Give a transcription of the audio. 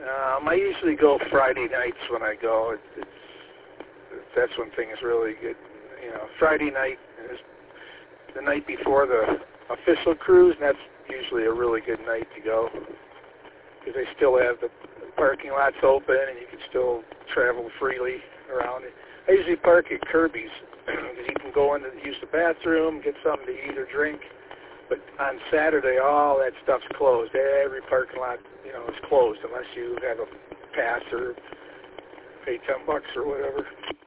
I usually go Friday nights when I go. That's when things really get, Friday night is the night before the official cruise, and that's usually a really good night to go because they still have the parking lots open and you can still travel freely around it. I usually park at Kirby's because you can go in to use the bathroom, get something to eat or drink. But on Saturday, all that stuff's closed. Every parking lot, is closed unless you have a pass or pay $10 or whatever.